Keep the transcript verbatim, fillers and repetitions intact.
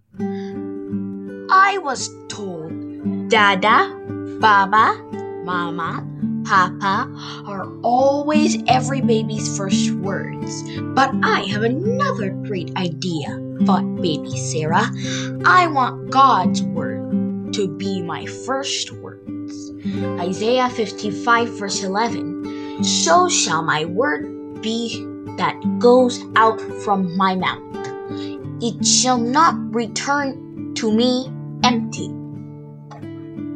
I was told Dada, Baba, Mama, Papa are always every baby's first words. But I have another great idea, thought baby Sarah. I want God's word to be my first words. Isaiah fifty-five verse eleven. So shall my word be that goes out from my mouth. It shall not return to me empty,